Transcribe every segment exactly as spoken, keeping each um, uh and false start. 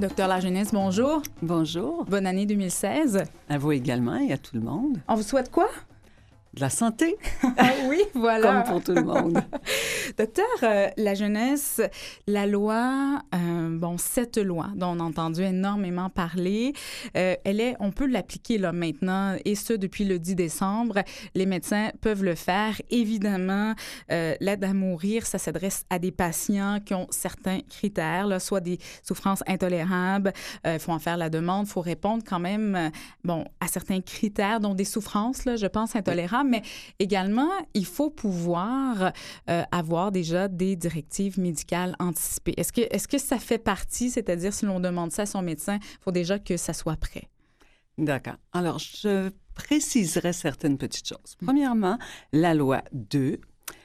Docteur Lajeunesse, bonjour. Bonjour. Bonne année deux mille seize. À vous également et à tout le monde. On vous souhaite quoi? De la santé. Oui, voilà. Comme pour tout le monde. Docteur euh, Lajeunesse, la loi, euh, bon, cette loi dont on a entendu énormément parler, euh, elle est, on peut l'appliquer là maintenant, et ce, depuis le dix décembre. Les médecins peuvent le faire. Évidemment, euh, l'aide à mourir, ça s'adresse à des patients qui ont certains critères, là, soit des souffrances intolérables. Il euh, faut en faire la demande. Il faut répondre quand même, euh, bon, à certains critères, dont des souffrances, là, je pense, intolérables. Mais également, il faut pouvoir euh, avoir déjà des directives médicales anticipées. Est-ce que, est-ce que ça fait partie, c'est-à-dire si l'on demande ça à son médecin, il faut déjà que ça soit prêt? D'accord. Alors, je préciserai certaines petites choses. Premièrement, la loi deux.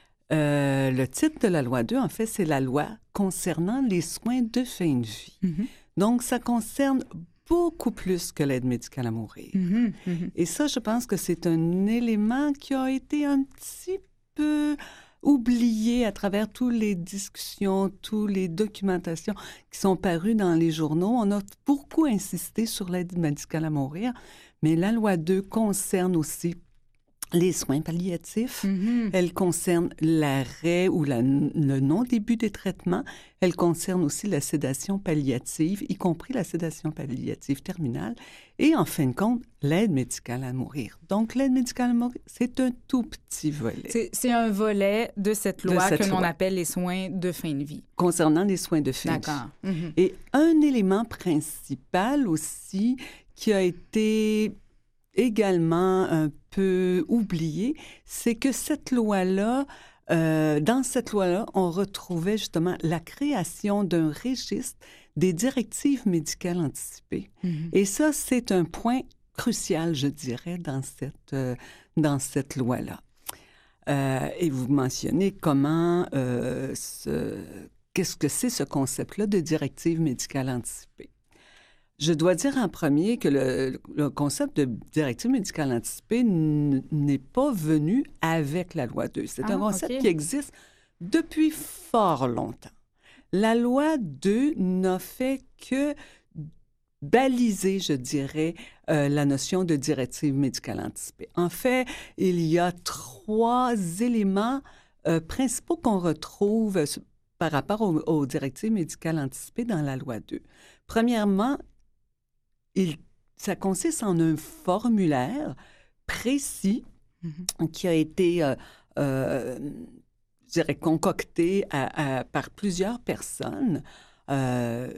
Euh, le titre de la loi deux, en fait, c'est la loi concernant les soins de fin de vie. Mm-hmm. Donc, ça concerne beaucoup plus que l'aide médicale à mourir. Mm-hmm, mm-hmm. Et ça, je pense que c'est un élément qui a été un petit peu oublié à travers toutes les discussions, toutes les documentations qui sont parues dans les journaux. On a beaucoup insisté sur l'aide médicale à mourir, mais la loi deux concerne aussi les soins palliatifs. Mm-hmm. Elle concerne l'arrêt ou la, le non-début des traitements. Elle concerne aussi la sédation palliative, y compris la sédation palliative terminale. Et en fin de compte, l'aide médicale à mourir. Donc, l'aide médicale à mourir, c'est un tout petit volet. C'est, c'est un volet de cette loi de cette que loi. l'on appelle les soins de fin de vie. Concernant les soins de fin D'accord. de vie. Mm-hmm. Et un élément principal aussi qui a été également un peu oublié, c'est que cette loi-là, euh, dans cette loi-là, on retrouvait justement la création d'un registre des directives médicales anticipées. Mm-hmm. Et ça, c'est un point crucial, je dirais, dans cette, euh, dans cette loi-là. Euh, et vous mentionnez comment, euh, ce, qu'est-ce que c'est ce concept-là de directive médicale anticipée. Je dois dire en premier que le, le concept de directive médicale anticipée n- n'est pas venu avec la loi deux. C'est ah, un concept okay. qui existe depuis fort longtemps. La loi deux n'a fait que baliser, je dirais, euh, la notion de directive médicale anticipée. En fait, il y a trois éléments euh, principaux qu'on retrouve par rapport aux, aux directives médicales anticipées dans la loi deux. Premièrement, Il, ça consiste en un formulaire précis mm-hmm. qui a été, euh, euh, je dirais, concocté à, à, par plusieurs personnes. Euh,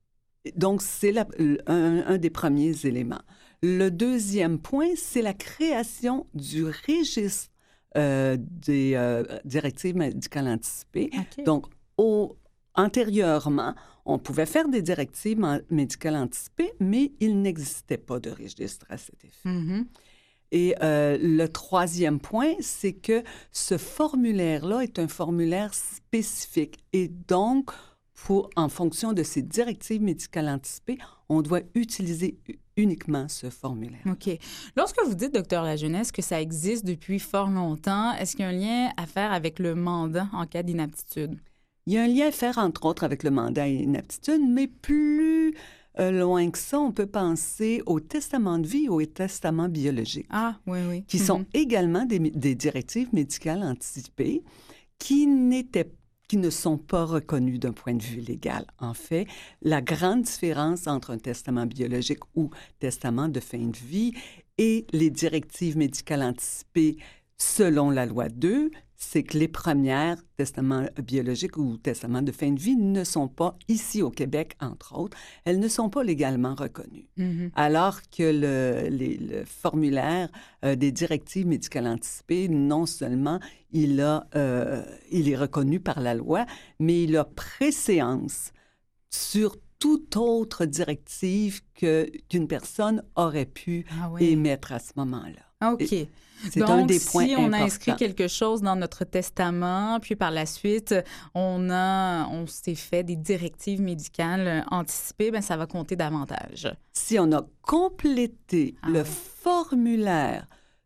donc, c'est la, un, un des premiers éléments. Le deuxième point, c'est la création du registre euh, des euh, directives médicales anticipées. Okay. Donc, au, antérieurement, on pouvait faire des directives médicales anticipées, mais il n'existait pas de registre à cet effet. Mm-hmm. Et euh, le troisième point, c'est que ce formulaire-là est un formulaire spécifique. Et donc, pour, en fonction de ces directives médicales anticipées, on doit utiliser uniquement ce formulaire. OK. Lorsque vous dites, docteur Lajeunesse, que ça existe depuis fort longtemps, est-ce qu'il y a un lien à faire avec le mandat en cas d'inaptitude? Il y a un lien à faire, entre autres, avec le mandat et l'inaptitude, mais plus euh, loin que ça, on peut penser au testament de vie, au testament biologique. Ah, oui, oui. Qui mm-hmm. sont également des, des directives médicales anticipées qui n'étaient, qui ne sont pas reconnues d'un point de vue légal. En fait, la grande différence entre un testament biologique ou testament de fin de vie et les directives médicales anticipées selon la loi deux, c'est que les premières, testaments biologiques ou testaments de fin de vie, ne sont pas, ici au Québec, entre autres, elles ne sont pas légalement reconnues. Mm-hmm. Alors que le, les, le formulaire euh, des directives médicales anticipées, non seulement il, a, euh, il est reconnu par la loi, mais il a préséance sur toute autre directive que, qu'une personne aurait pu ah oui. émettre à ce moment-là. OK. Et, C'est Donc, un des points si on importants. a inscrit quelque chose dans notre testament, puis par la suite, on, a, on s'est fait des directives médicales anticipées, bien, ça va compter davantage. Si on a complété ah, le oui. formulaire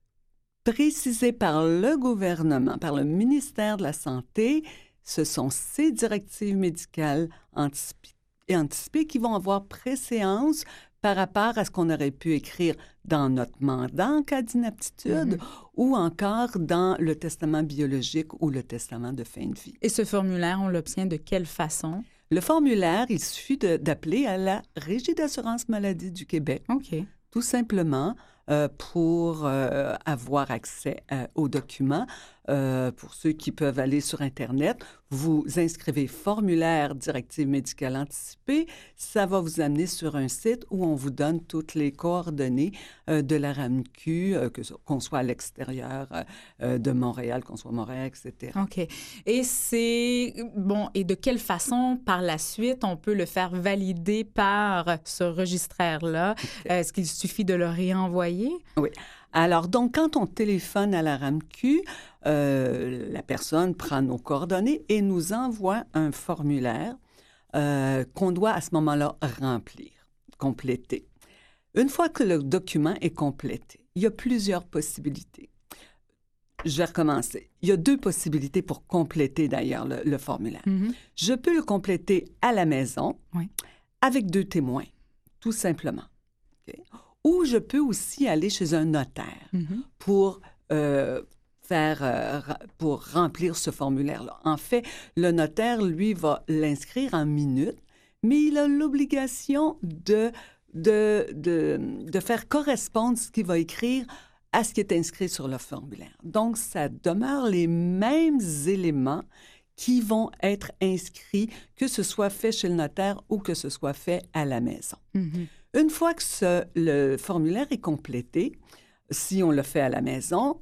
précisé par le gouvernement, par le ministère de la Santé, ce sont ces directives médicales anticipées, et anticipées qui vont avoir préséance par rapport à ce qu'on aurait pu écrire dans notre mandat en cas d'inaptitude mm-hmm. ou encore dans le testament biologique ou le testament de fin de vie. Et ce formulaire, on l'obtient de quelle façon? Le formulaire, il suffit de, d'appeler à la Régie d'assurance maladie du Québec. OK. Tout simplement euh, pour euh, avoir accès euh, aux documents. Euh, pour ceux qui peuvent aller sur Internet, vous inscrivez formulaire directive médicale anticipée. Ça va vous amener sur un site où on vous donne toutes les coordonnées euh, de la R A M Q, euh, que, qu'on soit à l'extérieur euh, de Montréal, qu'on soit à Montréal, et cetera. OK. Et c'est... Bon, et de quelle façon, par la suite, on peut le faire valider par ce registraire-là? Okay. Est-ce qu'il suffit de le réenvoyer? Oui. Alors, donc, quand on téléphone à la R A M Q, euh, la personne prend nos coordonnées et nous envoie un formulaire euh, qu'on doit à ce moment-là remplir, compléter. Une fois que le document est complété, il y a plusieurs possibilités. Je vais recommencer. Il y a deux possibilités pour compléter, d'ailleurs, le, le formulaire. Mm-hmm. Je peux le compléter à la maison oui. avec deux témoins, tout simplement. Okay? Ou je peux aussi aller chez un notaire mm-hmm. pour, euh, faire, euh, pour remplir ce formulaire-là. En fait, le notaire, lui, va l'inscrire en minutes, mais il a l'obligation de, de, de, de faire correspondre ce qu'il va écrire à ce qui est inscrit sur le formulaire. Donc, ça demeure les mêmes éléments qui vont être inscrits, que ce soit fait chez le notaire ou que ce soit fait à la maison. Mm-hmm. Une fois que ce, le formulaire est complété, si on le fait à la maison,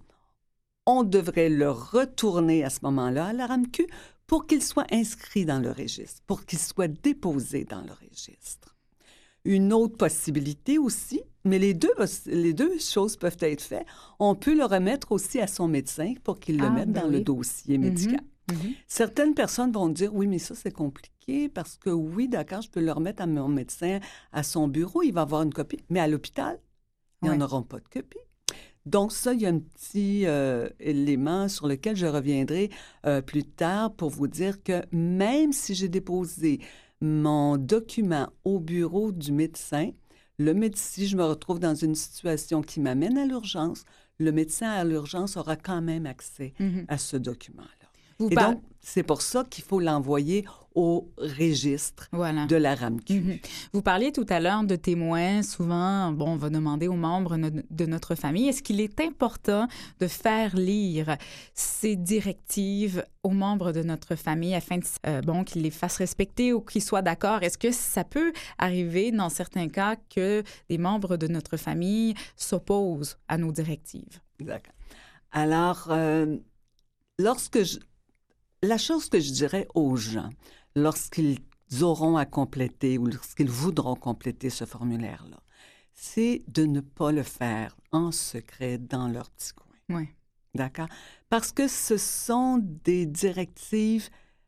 on devrait le retourner à ce moment-là à la R A M Q pour qu'il soit inscrit dans le registre, pour qu'il soit déposé dans le registre. Une autre possibilité aussi, mais les deux, les deux choses peuvent être faites, on peut le remettre aussi à son médecin pour qu'il le ah, mette ben dans oui. le dossier médical. Mm-hmm. Mm-hmm. Certaines personnes vont dire, oui, mais ça, c'est compliqué parce que oui, d'accord, je peux le remettre à mon médecin, à son bureau, il va avoir une copie. Mais à l'hôpital, ils ouais. n'en auront pas de copie. Donc ça, il y a un petit euh, élément sur lequel je reviendrai euh, plus tard pour vous dire que même si j'ai déposé mon document au bureau du médecin, le médecin, si je me retrouve dans une situation qui m'amène à l'urgence, le médecin à l'urgence aura quand même accès mm-hmm. à ce document-là. Vous Et par... donc, c'est pour ça qu'il faut l'envoyer au registre voilà. de la R A M Q. Mm-hmm. Vous parliez tout à l'heure de témoins. Souvent, bon, on va demander aux membres no- de notre famille, est-ce qu'il est important de faire lire ces directives aux membres de notre famille afin de, euh, bon, qu'ils les fassent respecter ou qu'ils soient d'accord? Est-ce que ça peut arriver dans certains cas que des membres de notre famille s'opposent à nos directives? D'accord. Alors, euh, lorsque je... La chose que je dirais aux gens, lorsqu'ils auront à compléter ou lorsqu'ils voudront compléter ce formulaire-là, c'est de ne pas le faire en secret dans leur petit coin. Oui. D'accord? Parce que ce sont des directives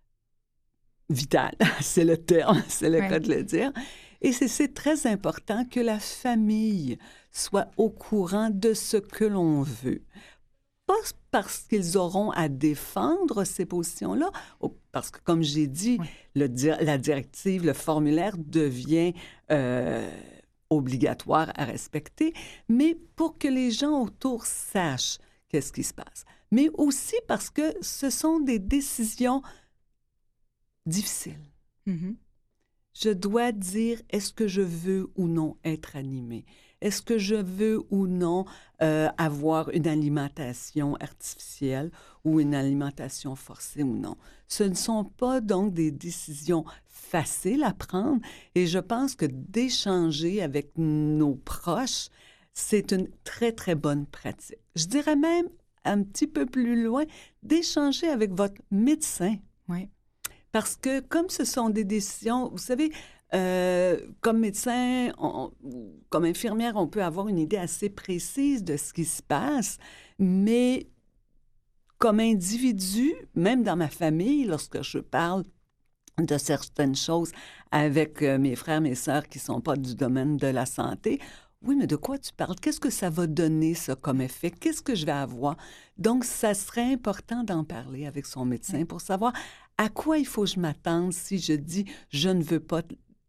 vitales, c'est le terme, c'est le oui. cas de le dire. Et c'est, c'est très important que la famille soit au courant de ce que l'on veut. Pas parce qu'ils auront à défendre ces positions-là, parce que, comme j'ai dit, oui. le, la directive, le formulaire devient euh, obligatoire à respecter, mais pour que les gens autour sachent qu'est-ce qui se passe. Mais aussi parce que ce sont des décisions difficiles. Mm-hmm. Je dois dire, est-ce que je veux ou non être animée? Est-ce que je veux ou non euh, avoir une alimentation artificielle ou une alimentation forcée ou non? Ce ne sont pas donc des décisions faciles à prendre et je pense que d'échanger avec nos proches, c'est une très, très bonne pratique. Je dirais même un petit peu plus loin, d'échanger avec votre médecin. Oui. Parce que comme ce sont des décisions, vous savez... Euh, comme médecin, on, comme infirmière, on peut avoir une idée assez précise de ce qui se passe, mais comme individu, même dans ma famille, lorsque je parle de certaines choses avec euh, mes frères, mes sœurs qui ne sont pas du domaine de la santé, oui, mais de quoi tu parles? Qu'est-ce que ça va donner, ça, comme effet? Qu'est-ce que je vais avoir? Donc, ça serait important d'en parler avec son médecin pour savoir à quoi il faut que je m'attende si je dis « je ne veux pas »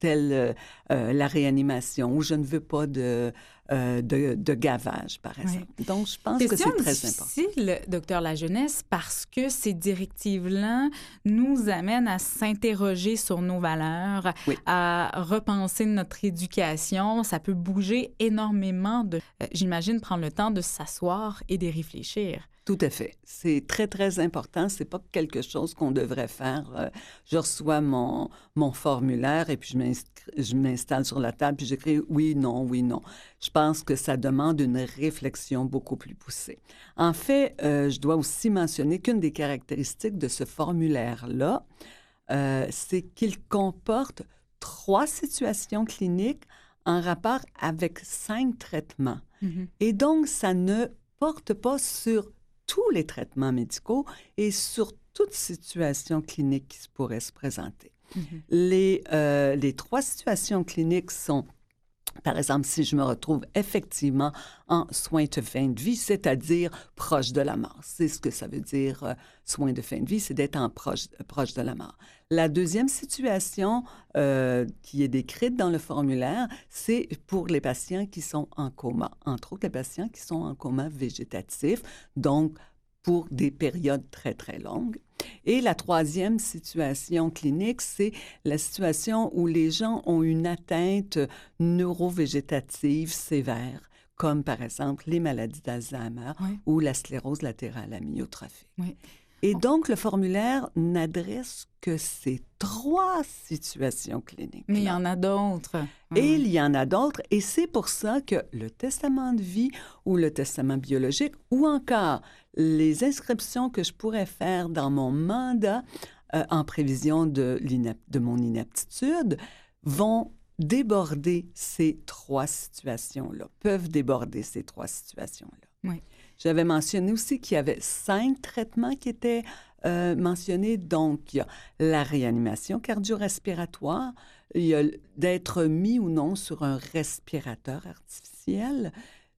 telle euh, euh, la réanimation, ou je ne veux pas de, euh, de, de gavage, par exemple. Oui. Donc, je pense Question que c'est très difficile, important. docteur Lajeunesse, parce que ces directives-là nous amènent à s'interroger sur nos valeurs, oui. à repenser notre éducation. Ça peut bouger énormément. De, euh, j'imagine prendre le temps de s'asseoir et de réfléchir. Tout à fait. C'est très, très important. C'est pas quelque chose qu'on devrait faire. Euh, je reçois mon, mon formulaire et puis je, je m'installe sur la table puis j'écris oui, non, oui, non. Je pense que ça demande une réflexion beaucoup plus poussée. En fait, euh, je dois aussi mentionner qu'une des caractéristiques de ce formulaire-là, euh, c'est qu'il comporte trois situations cliniques en rapport avec cinq traitements. Mm-hmm. Et donc, ça ne porte pas sur tous les traitements médicaux et sur toute situation clinique qui pourrait se présenter. Mm-hmm. Les, euh, les trois situations cliniques sont, par exemple, si je me retrouve effectivement en soins de fin de vie, c'est-à-dire proche de la mort. C'est ce que ça veut dire, euh, soins de fin de vie, c'est d'être en proche, proche de la mort. La deuxième situation euh, qui est décrite dans le formulaire, c'est pour les patients qui sont en coma, entre autres les patients qui sont en coma végétatif, donc pour des périodes très, très longues. Et la troisième situation clinique, c'est la situation où les gens ont une atteinte neurovégétative sévère, comme par exemple les maladies d'Alzheimer oui. ou la sclérose latérale amyotrophique. Oui. Et donc, le formulaire n'adresse que ces trois situations cliniques. Mais il y en a d'autres. Et mmh. il y en a d'autres. Et c'est pour ça que le testament de vie ou le testament biologique ou encore les inscriptions que je pourrais faire dans mon mandat euh, en prévision de, de mon inaptitude vont déborder ces trois situations-là, peuvent déborder ces trois situations-là. Oui. J'avais mentionné aussi qu'il y avait cinq traitements qui étaient euh, mentionnés. Donc, il y a la réanimation cardio-respiratoire, il y a d'être mis ou non sur un respirateur artificiel,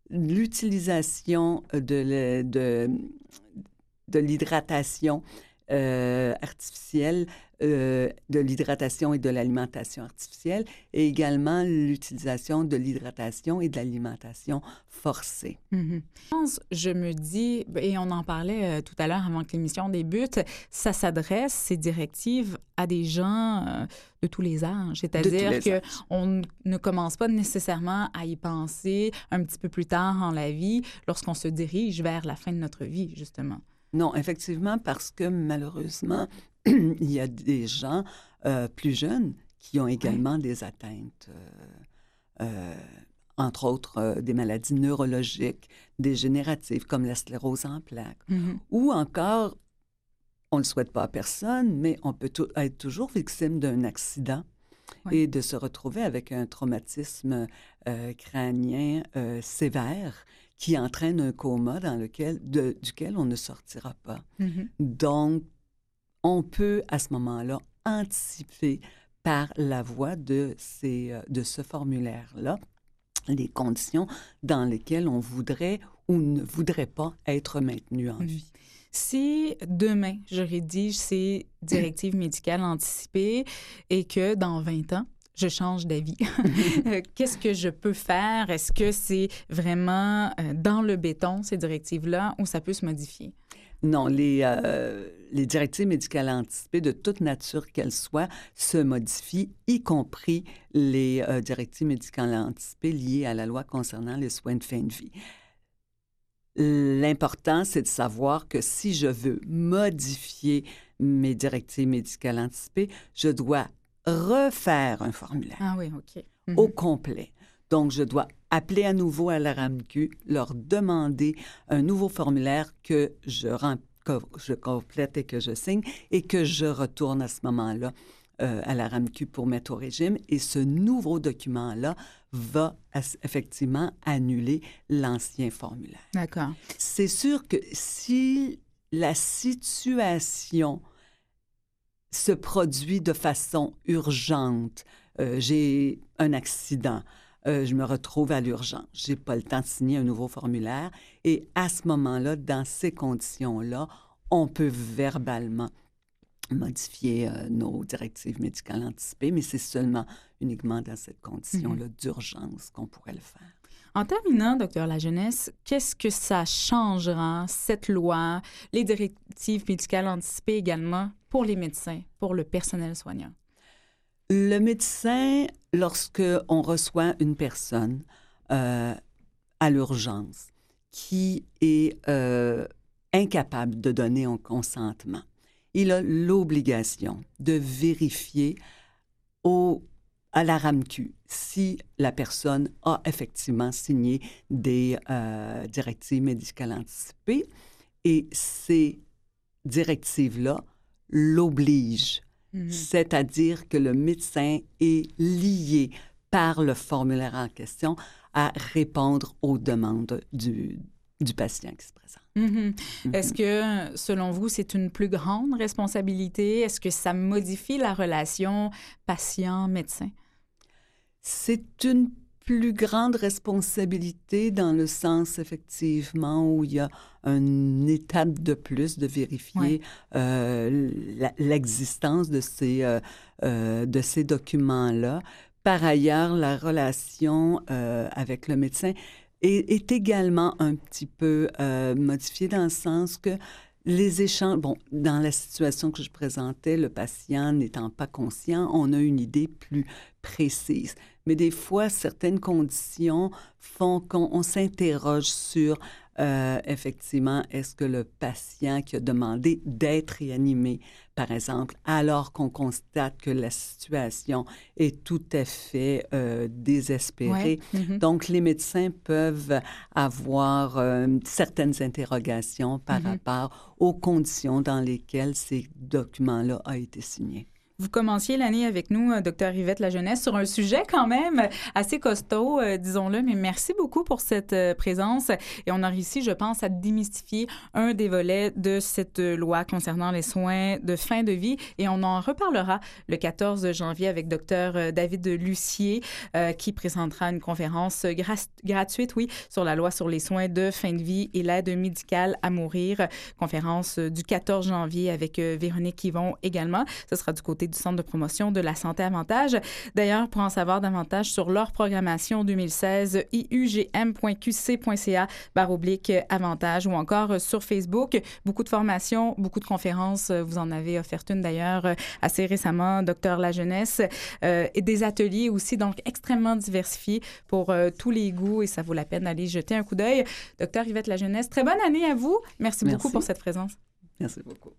l'utilisation de, de, de l'hydratation euh, artificielle, euh, de l'hydratation et de l'alimentation artificielle, et également l'utilisation de l'hydratation et de l'alimentation forcée. Mm-hmm. Je pense, je me dis, et on en parlait euh, tout à l'heure avant que l'émission débute, ça s'adresse, ces directives, à des gens euh, de tous les âges. C'est-à-dire qu'on ne commence pas nécessairement à y penser un petit peu plus tard en la vie lorsqu'on se dirige vers la fin de notre vie, justement. Non, effectivement, parce que malheureusement, il y a des gens euh, plus jeunes qui ont également oui. des atteintes, euh, euh, entre autres euh, des maladies neurologiques dégénératives comme la sclérose en plaques, mm-hmm. ou encore, on ne le souhaite pas à personne, mais on peut tout, être toujours victime d'un accident oui. et de se retrouver avec un traumatisme euh, crânien euh, sévère qui entraîne un coma dans lequel, de, duquel on ne sortira pas. Mm-hmm. Donc, on peut, à ce moment-là, anticiper par la voie de, ces, de ce formulaire-là les conditions dans lesquelles on voudrait ou ne voudrait pas être maintenu en vie. Mm-hmm. Si demain, je rédige ces directives médicales anticipées et que dans vingt ans, je change d'avis. Qu'est-ce que je peux faire? Est-ce que c'est vraiment euh, dans le béton, ces directives-là, ou ça peut se modifier? Non, les, euh, les directives médicales anticipées, de toute nature qu'elles soient, se modifient, y compris les euh, directives médicales anticipées liées à la loi concernant les soins de fin de vie. L'important, c'est de savoir que si je veux modifier mes directives médicales anticipées, je dois refaire un formulaire ah oui, OK. Mm-hmm. au complet. Donc, je dois appeler à nouveau à la R A M Q, leur demander un nouveau formulaire que je, rem... que je complète et que je signe et que je retourne à ce moment-là euh, à la R A M Q pour mettre au régime. Et ce nouveau document-là va effectivement annuler l'ancien formulaire. D'accord. C'est sûr que si la situation se produit de façon urgente, euh, j'ai un accident, euh, je me retrouve à l'urgence, je n'ai pas le temps de signer un nouveau formulaire et à ce moment-là, dans ces conditions-là, on peut verbalement modifier euh, nos directives médicales anticipées, mais c'est seulement uniquement dans cette condition-là Mm-hmm. d'urgence qu'on pourrait le faire. En terminant, docteur Lajeunesse, qu'est-ce que ça changera, cette loi, les directives médicales anticipées également, pour les médecins, pour le personnel soignant? Le médecin, lorsque on reçoit une personne euh, à l'urgence qui est euh, incapable de donner un consentement, il a l'obligation de vérifier au, à la RAMQ si la personne a effectivement signé des euh, directives médicales anticipées et ces directives-là l'obligent. Mm-hmm. C'est-à-dire que le médecin est lié par le formulaire en question à répondre aux demandes du, du patient qui se présente. Mm-hmm. Mm-hmm. Est-ce que, selon vous, c'est une plus grande responsabilité? Est-ce que ça modifie la relation patient-médecin? C'est une plus grande responsabilité dans le sens, effectivement, où il y a une étape de plus de vérifier ouais. euh, la, l'existence de ces, euh, euh, de ces documents-là. Par ailleurs, la relation euh, avec le médecin est, est également un petit peu euh, modifiée dans le sens que les échanges, bon, dans la situation que je présentais, le patient n'étant pas conscient, on a une idée plus précise. Mais des fois, certaines conditions font qu'on on s'interroge sur, euh, effectivement, est-ce que le patient qui a demandé d'être réanimé, par exemple, alors qu'on constate que la situation est tout à fait euh, désespérée. Ouais. Mm-hmm. Donc, les médecins peuvent avoir euh, certaines interrogations par mm-hmm. rapport aux conditions dans lesquelles ces documents-là ont été signés. Vous commenciez l'année avec nous, docteur Yvette Lajeunesse, sur un sujet quand même assez costaud, euh, disons-le, mais merci beaucoup pour cette euh, présence. Et on a réussi, je pense, à démystifier un des volets de cette loi concernant les soins de fin de vie. Et on en reparlera le quatorze janvier avec docteur David Lucier, euh, qui présentera une conférence gra- gratuite, oui, sur la loi sur les soins de fin de vie et l'aide médicale à mourir. Conférence du quatorze janvier avec euh, Véronique Yvon également. Ce sera du côté du Centre de promotion de la santé Avantage. D'ailleurs, pour en savoir davantage sur leur programmation deux mille seize, i u g m point q c point c a barre oblique Avantage ou encore sur Facebook. Beaucoup de formations, beaucoup de conférences. Vous en avez offert une d'ailleurs assez récemment, docteur Lajeunesse, euh, et des ateliers aussi, donc extrêmement diversifiés pour euh, tous les goûts et ça vaut la peine d'aller jeter un coup d'œil. Docteur Yvette Lajeunesse, très bonne année à vous. Merci, Merci. beaucoup pour cette présence. Merci beaucoup.